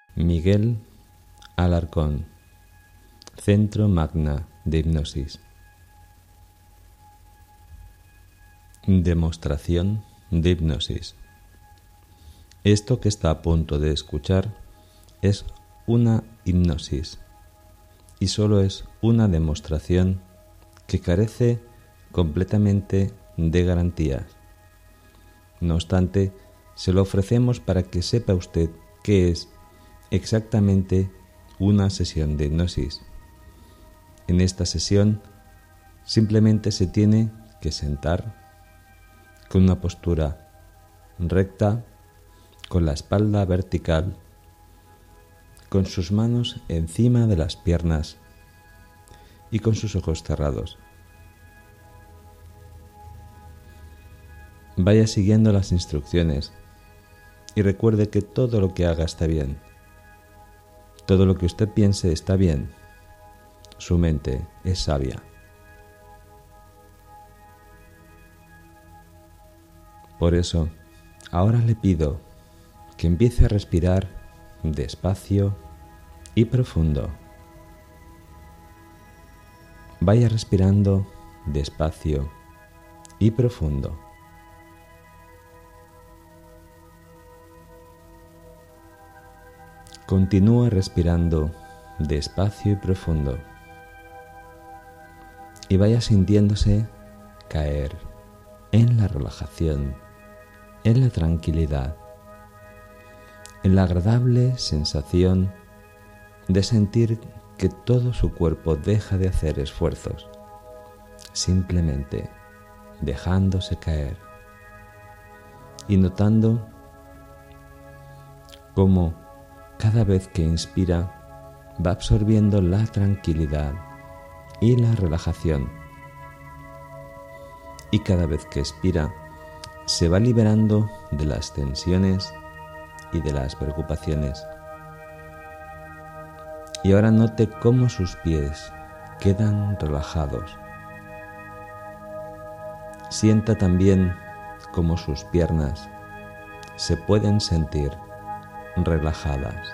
Miguel Alarcón, Centro Magna de Hipnosis. Demostración de hipnosis. Esto que está a punto de escuchar es una hipnosis y solo es una demostración que carece completamente de garantías. No obstante, se lo ofrecemos para que sepa usted qué es exactamente una sesión de hipnosis. En esta sesión simplemente se tiene que sentar con una postura recta, con la espalda vertical, con sus manos encima de las piernas y con sus ojos cerrados. Vaya siguiendo las instrucciones y recuerde que todo lo que haga está bien. Todo lo que usted piense está bien. Su mente es sabia. Por eso, ahora le pido que empiece a respirar despacio y profundo. Vaya respirando despacio y profundo. Continúa respirando despacio y profundo. Y vaya sintiéndose caer en la relajación, en la tranquilidad, en la agradable sensación de sentir que todo su cuerpo deja de hacer esfuerzos, simplemente dejándose caer y notando cómo cada vez que inspira va absorbiendo la tranquilidad y la relajación, y cada vez que expira se va liberando de las tensiones y de las preocupaciones. Y ahora note cómo sus pies quedan relajados. Sienta también cómo sus piernas se pueden sentir relajadas.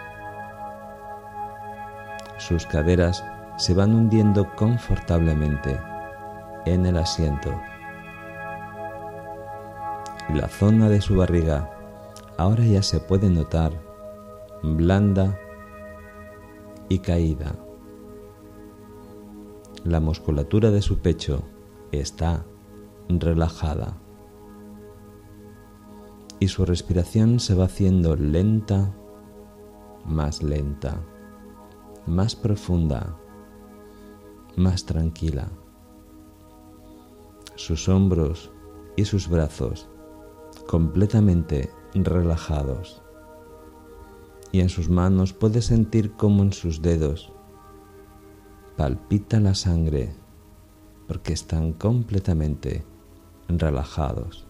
Sus caderas se van hundiendo confortablemente en el asiento. Y la zona de su barriga ahora ya se puede notar blanda y caída. La musculatura de su pecho está relajada. Y su respiración se va haciendo lenta, más profunda, más tranquila. Sus hombros y sus brazos completamente relajados. Y en sus manos puede sentir cómo en sus dedos palpita la sangre porque están completamente relajados.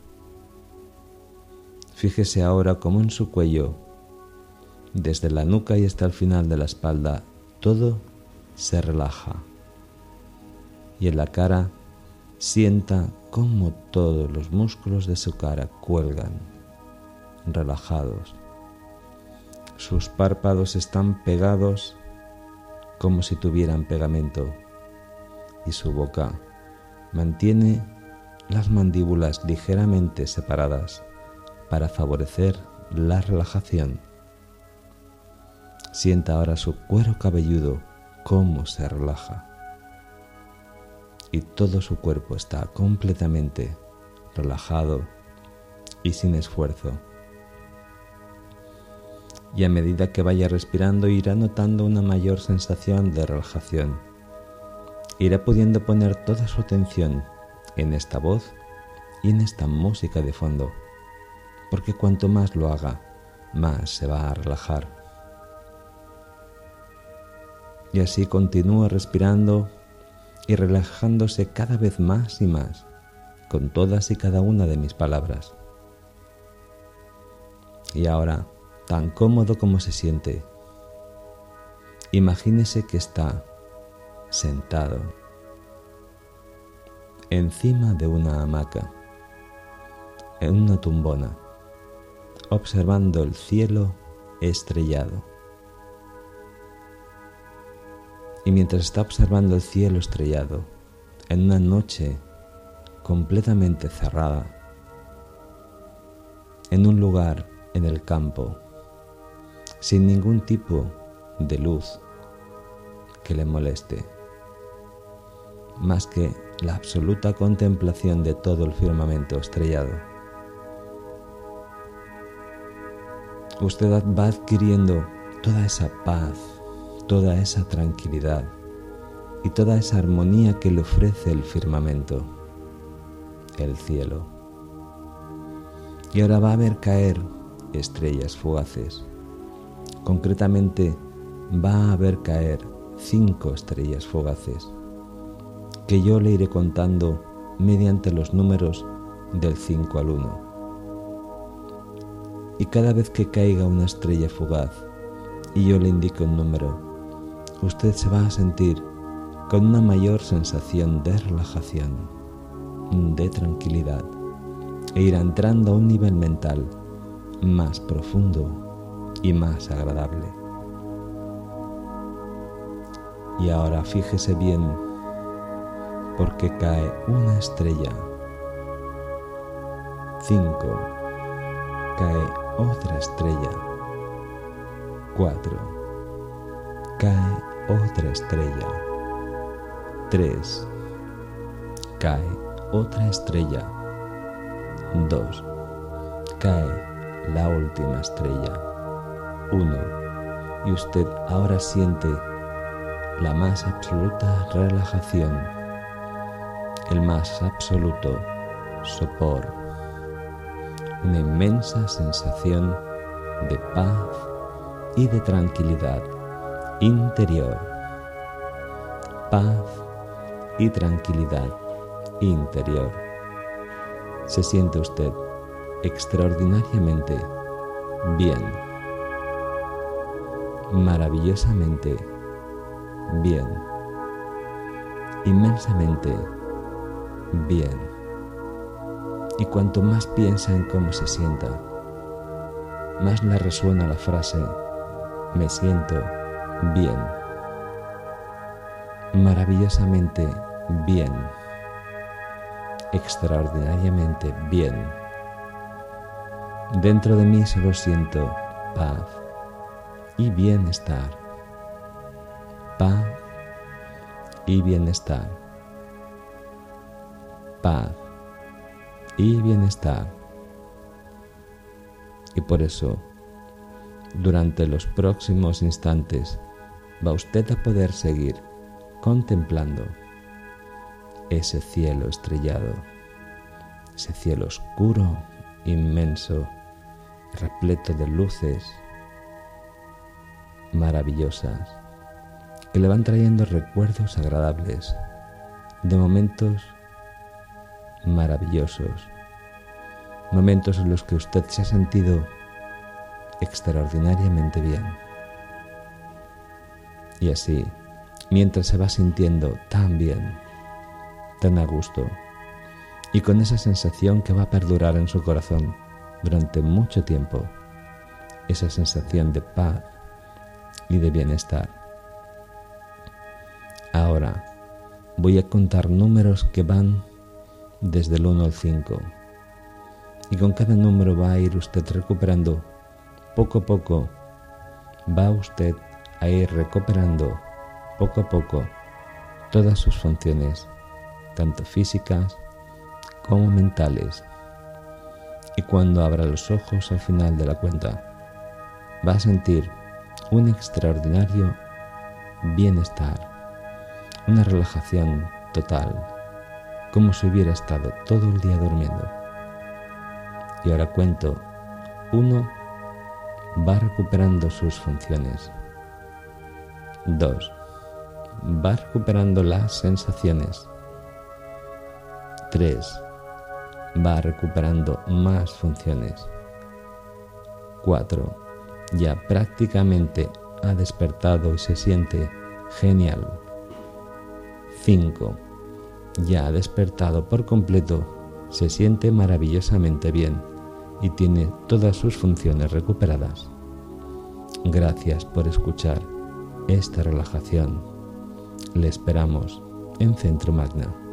Fíjese ahora cómo en su cuello, desde la nuca y hasta el final de la espalda, todo se relaja. Y en la cara, sienta cómo todos los músculos de su cara cuelgan, relajados. Sus párpados están pegados como si tuvieran pegamento. Y su boca mantiene las mandíbulas ligeramente separadas para favorecer la relajación. Sienta ahora su cuero cabelludo cómo se relaja. Y todo su cuerpo está completamente relajado y sin esfuerzo. Y a medida que vaya respirando irá notando una mayor sensación de relajación. Irá pudiendo poner toda su atención en esta voz y en esta música de fondo, porque cuanto más lo haga, más se va a relajar. Y así continúa respirando y relajándose cada vez más y más con todas y cada una de mis palabras. Y ahora, tan cómodo como se siente, imagínese que está sentado encima de una hamaca, en una tumbona, observando el cielo estrellado. Y mientras está observando el cielo estrellado, en una noche completamente cerrada, en un lugar en el campo, sin ningún tipo de luz que le moleste, más que la absoluta contemplación de todo el firmamento estrellado. Usted va adquiriendo toda esa paz, toda esa tranquilidad y toda esa armonía que le ofrece el firmamento, el cielo. Y ahora va a ver caer estrellas fugaces. Concretamente, va a ver caer 5 estrellas fugaces, que yo le iré contando mediante los números del 5 al 1. Y cada vez que caiga una estrella fugaz y yo le indique un número, usted se va a sentir con una mayor sensación de relajación, de tranquilidad, e irá entrando a un nivel mental más profundo y más agradable. Y ahora fíjese bien, porque cae una estrella. 5. Cae otra estrella. 4. Cae otra estrella. 3. Cae otra estrella. 2. Cae la última estrella. 1. Y usted ahora siente la más absoluta relajación, el más absoluto sopor, una inmensa sensación de paz y de tranquilidad interior. Paz y tranquilidad interior. Se siente usted extraordinariamente bien, maravillosamente bien, inmensamente bien. Y cuanto más piensa en cómo se sienta, más le resuena la frase: me siento bien, maravillosamente bien, extraordinariamente bien. Dentro de mí solo siento paz y bienestar. Paz y bienestar. Paz y bienestar. Y por eso, durante los próximos instantes, va usted a poder seguir contemplando ese cielo estrellado, ese cielo oscuro, inmenso, repleto de luces maravillosas que le van trayendo recuerdos agradables de momentos maravillosos, momentos en los que usted se ha sentido extraordinariamente bien. Y así, mientras se va sintiendo tan bien, tan a gusto, y con esa sensación que va a perdurar en su corazón durante mucho tiempo, esa sensación de paz y de bienestar. Ahora voy a contar números que van desde el 1 al 5, y con cada número va a ir usted recuperando poco a poco, va usted a ir recuperando poco a poco todas sus funciones, tanto físicas como mentales. Y cuando abra los ojos al final de la cuenta, va a sentir un extraordinario bienestar, una relajación total, como si hubiera estado todo el día durmiendo. Y ahora cuento 1, va recuperando sus funciones. 2, va recuperando las sensaciones. 3, va recuperando más funciones. 4, ya prácticamente ha despertado y se siente genial. 5, ya ha despertado por completo, se siente maravillosamente bien y tiene todas sus funciones recuperadas. Gracias por escuchar esta relajación Le esperamos en Centro Magna.